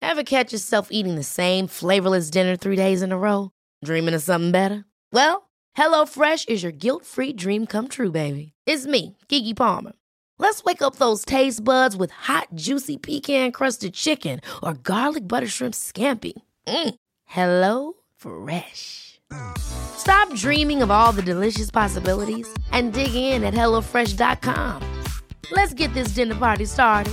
Ever catch yourself eating the same flavorless dinner 3 days in a row? Dreaming of something better? Well, HelloFresh is your guilt-free dream come true, baby. It's me, Keke Palmer. Let's wake up those taste buds with hot, juicy pecan-crusted chicken or garlic butter shrimp scampi. Hello Fresh. Stop dreaming of all the delicious possibilities and dig in at HelloFresh.com. Let's get this dinner party started.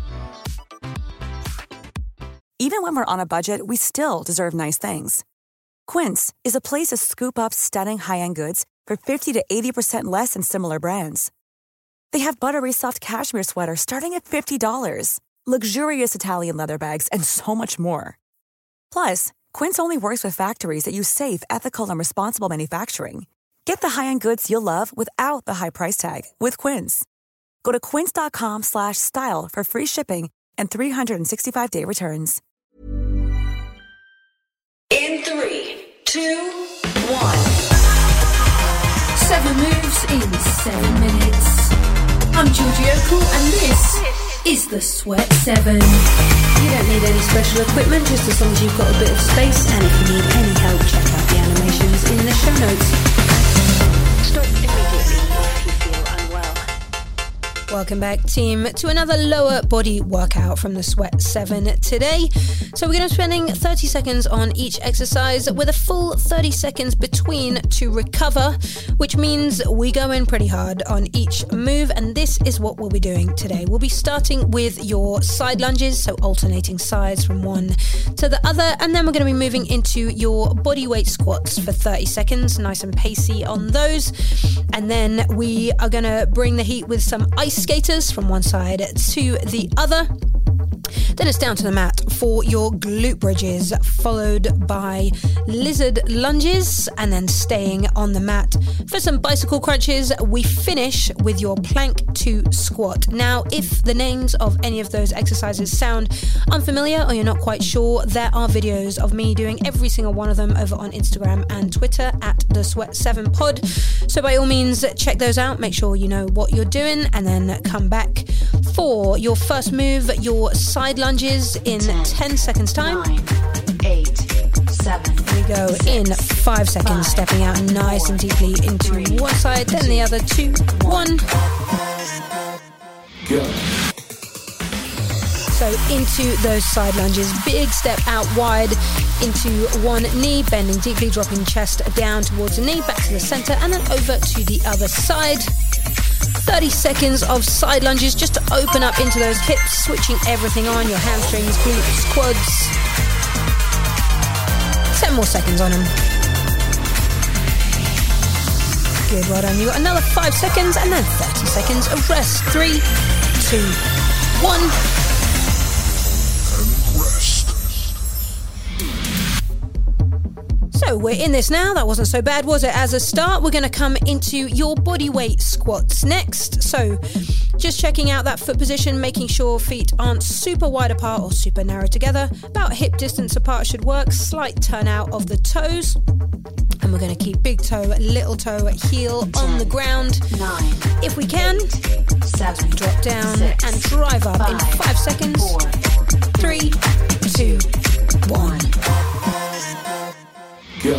Even when we're on a budget, we still deserve nice things. Quince is a place to scoop up stunning high-end goods for 50 to 80% less than similar brands. They have buttery soft cashmere sweaters starting at $50, luxurious Italian leather bags, and so much more. Plus, Quince only works with factories that use safe, ethical, and responsible manufacturing. Get the high-end goods you'll love without the high price tag with Quince. Go to quince.com/style for free shipping and 365-day returns. In 3, 2, 1. 7 moves in 7 minutes. I'm Georgie Okell and this is the Sweat 7. You don't need any special equipment, just as long as you've got a bit of space, and if you need any help, check out the animations in the show notes. Stop immediately if you feel unwell. Welcome back, team, to another lower body workout from the Sweat 7 today. So we're going to be spending 30 seconds on each exercise with a full 30 seconds between to recover, which means we go in pretty hard on each move, and this is what we'll be doing today. We'll be starting with your side lunges, so alternating sides from one to the other, and then we're going to be moving into your body weight squats for 30 seconds, nice and pacey on those, and then we are going to bring the heat with some ice skaters from one side to the other. Then it's down to the mat for your glute bridges, followed by lizard lunges, and then staying on the mat for some bicycle crunches. We finish with your plank to squat. Now, if the names of any of those exercises sound unfamiliar or you're not quite sure, there are videos of me doing every single one of them over on Instagram and Twitter at the Sweat7pod. So by all means, check those out, make sure you know what you're doing, and then come back for your first move, your side lunges in 10 seconds time. 9, 8, 7. We go in 5 seconds, stepping out nice and deeply into one side, then the other. 2, 1. Go. So into those side lunges, big step out wide into one knee, bending deeply, dropping chest down towards the knee, back to the center, and then over to the other side. 30 seconds of side lunges just to open up into those hips, switching everything on, your hamstrings, glutes, quads. 10 more seconds on them. Good, well done. You got another 5 seconds and then 30 seconds of rest. 3, 2, 1. So we're in this now. That wasn't so bad, was it? As a start, we're going to come into your body weight squats next. So just checking out that foot position, making sure feet aren't super wide apart or super narrow together. About hip distance apart should work. Slight turn out of the toes. And we're going to keep big toe, little toe, heel on the ground. 9. If we can, 7. drop down 6, and drive up 5, in 5 seconds. 4, 3, 2, 1. Go.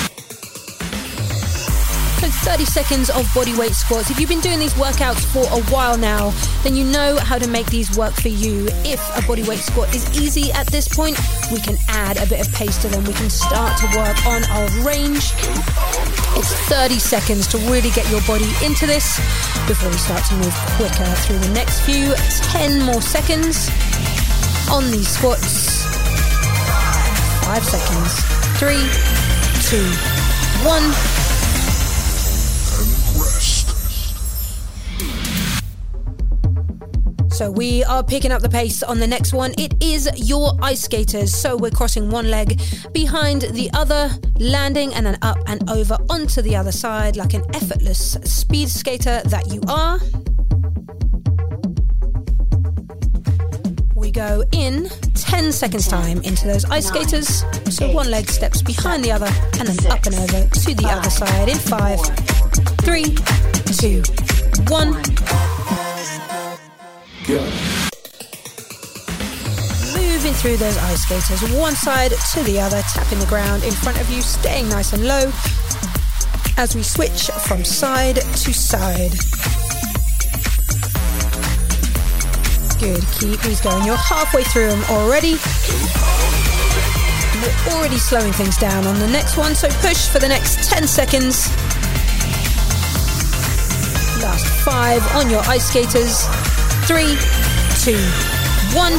So 30 seconds of body weight squats. If you've been doing these workouts for a while now, then you know how to make these work for you. If a body weight squat is easy at this point, we can add a bit of pace to them. We can start to work on our range. It's 30 seconds to really get your body into this before we start to move quicker through the next few. 10 more seconds on these squats. 5 seconds. 3, 2, 1. So we are picking up the pace on the next one. It is your ice skaters. So we're crossing one leg behind the other, landing and then up and over onto the other side like an effortless speed skater that you are. We go in 10 seconds time into those ice skaters. So one leg steps behind the other and then up and over to the other side in 5, 3, 2, 1. Go. Moving moving through those ice skaters, one side to the other, tapping the ground in front of you, staying nice and low as we switch from side to side. Good, keep these going. You're halfway through them already. We're already slowing things down on the next one, so push for the next 10 seconds. Last 5 on your ice skaters. 3, 2, 1.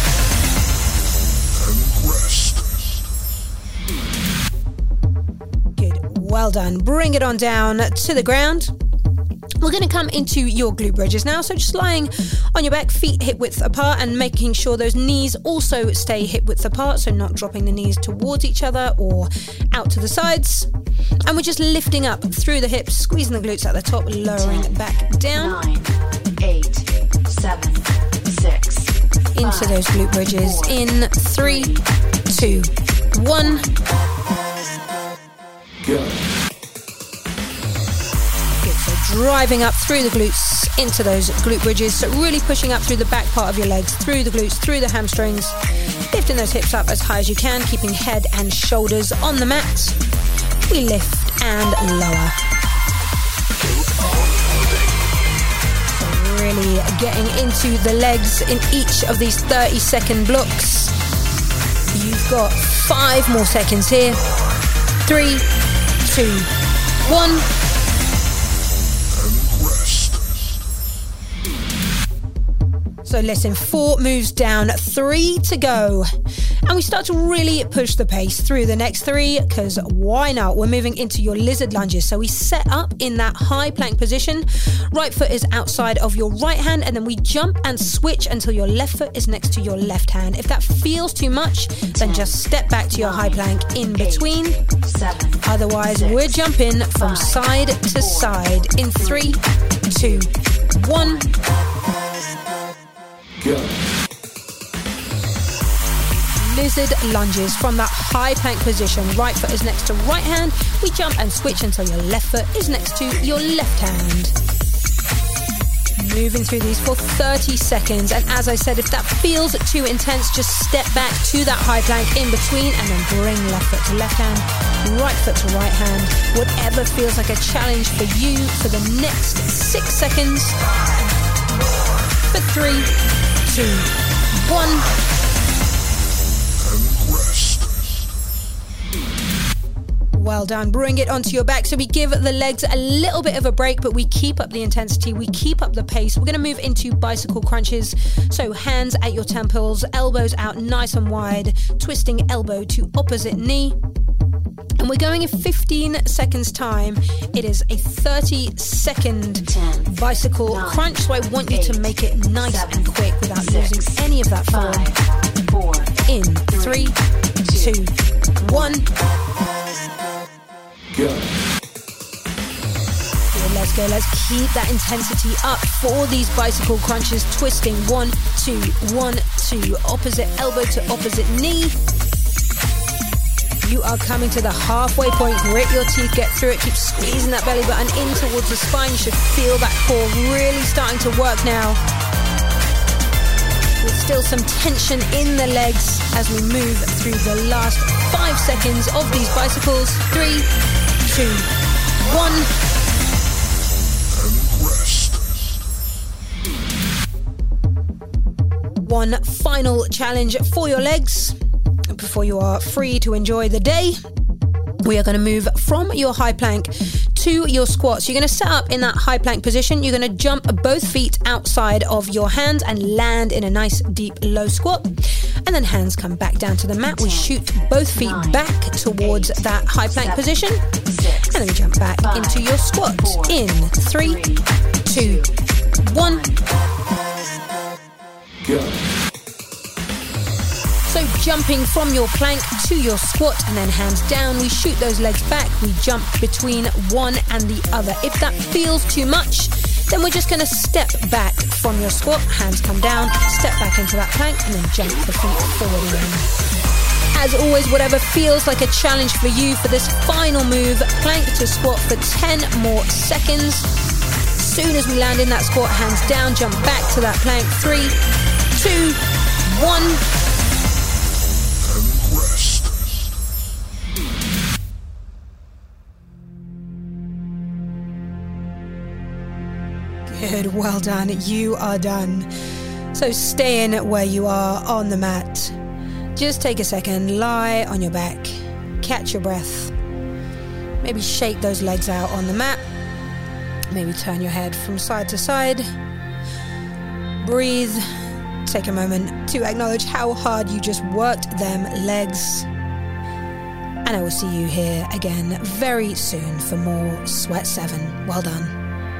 Good, well done. Bring it on down to the ground. We're going to come into your glute bridges now, so just lying on your back, feet hip width apart, and making sure those knees also stay hip width apart, so not dropping the knees towards each other or out to the sides. And we're just lifting up through the hips, squeezing the glutes at the top, lowering 10, back down. 9, 8, 7, 6. Into those glute bridges. 4, in 3, 2, 1. Go. Driving up through the glutes into those glute bridges, so really pushing up through the back part of your legs, through the glutes, through the hamstrings, lifting those hips up as high as you can, keeping head and shoulders on the mat. We lift and lower. So really getting into the legs in each of these 30-second blocks. You've got 5 more seconds here. 3, 2, 1. So listen, 4 moves down, 3 to go. And we start to really push the pace through the next 3, because why not? We're moving into your lizard lunges. So we set up in that high plank position. Right foot is outside of your right hand, and then we jump and switch until your left foot is next to your left hand. If that feels too much, then just step back to your high plank in between. 7, Otherwise, 6, we're jumping from 5, side to side in 3, 2, 1. Go. Lizard lunges from that high plank position. Right foot is next to right hand. We jump and switch until your left foot is next to your left hand. Moving through these for 30 seconds. And as I said, if that feels too intense, just step back to that high plank in between and then bring left foot to left hand, right foot to right hand. Whatever feels like a challenge for you for the next 6 seconds. For 3, 2, 1. Well done. Bring it onto your back. So we give the legs a little bit of a break, but we keep up the intensity. We keep up the pace. We're going to move into bicycle crunches. So hands at your temples, elbows out nice and wide, twisting elbow to opposite knee. And we're going in 15 seconds time. It is a 30-second 10, bicycle 9, crunch, so I want you 8, to make it nice 7, and quick without 6, losing any of that form. 5, 4. In 3, 2, 1. Go. Good, let's go. Let's keep that intensity up for these bicycle crunches. Twisting 1, 2, 1, 2. Opposite elbow to opposite knee. You are coming to the halfway point. Grit your teeth, get through it. Keep squeezing that belly button in towards the spine. You should feel that core really starting to work now. With still some tension in the legs as we move through the last 5 seconds of these bicycles. 3, 2, 1. One final challenge for your legs before you are free to enjoy the day. We are going to move from your high plank to your squat. So you're going to set up in that high plank position. You're going to jump both feet outside of your hands and land in a nice deep low squat. And then hands come back down to the mat. We shoot both feet back towards that high plank position. And then we jump back into your squat. In 3, 2, 1. Go. So jumping from your plank to your squat and then hands down, we shoot those legs back, we jump between one and the other. If that feels too much, then we're just going to step back from your squat, hands come down, step back into that plank and then jump the feet forward again. As always, whatever feels like a challenge for you for this final move, plank to squat for 10 more seconds. As soon as we land in that squat, hands down, jump back to that plank. 3, 2, 1. Good, well done. You are done. So stay in where you are on the mat. Just take a second, lie on your back, catch your breath. Maybe shake those legs out on the mat. Maybe turn your head from side to side. Breathe. Take a moment to acknowledge how hard you just worked them legs. And I will see you here again very soon for more Sweat 7. Well done.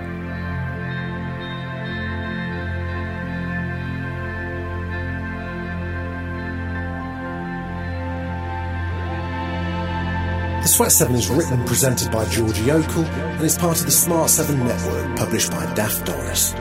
The Sweat 7 is written and presented by Georgie Yokel and is part of the Smart 7 network published by Daft Doris.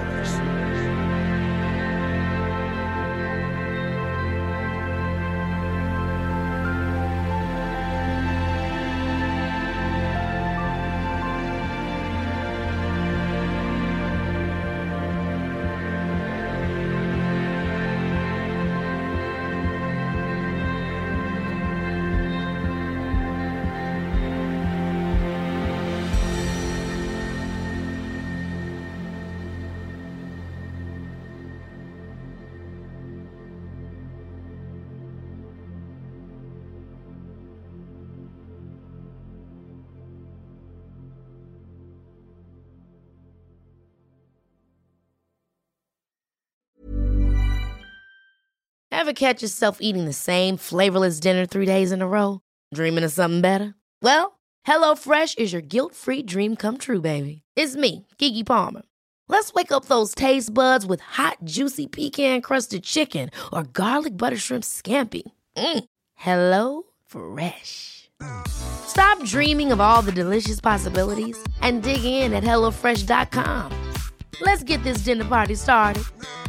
Ever catch yourself eating the same flavorless dinner 3 days in a row? Dreaming of something better? Well, HelloFresh is your guilt-free dream come true, baby. It's me, Keke Palmer. Let's wake up those taste buds with hot, juicy pecan-crusted chicken or garlic butter shrimp scampi. Hello Fresh. Stop dreaming of all the delicious possibilities and dig in at HelloFresh.com. Let's get this dinner party started.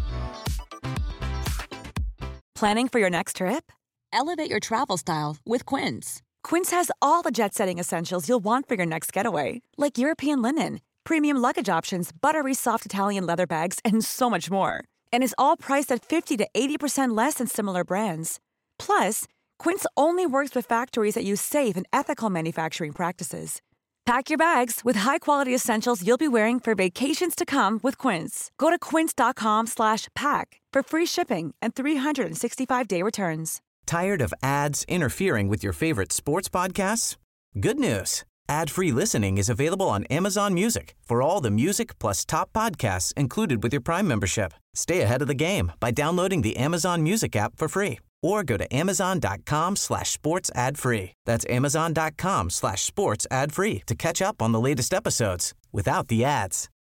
Planning for your next trip? Elevate your travel style with Quince. Quince has all the jet-setting essentials you'll want for your next getaway, like European linen, premium luggage options, buttery soft Italian leather bags, and so much more. And is all priced at 50 to 80% less than similar brands. Plus, Quince only works with factories that use safe and ethical manufacturing practices. Pack your bags with high-quality essentials you'll be wearing for vacations to come with Quince. Go to quince.com/pack for free shipping and 365-day returns. Tired of ads interfering with your favorite sports podcasts? Good news. Ad-free listening is available on Amazon Music for all the music plus top podcasts included with your Prime membership. Stay ahead of the game by downloading the Amazon Music app for free or go to amazon.com/sports ad free. That's amazon.com/sports ad free to catch up on the latest episodes without the ads.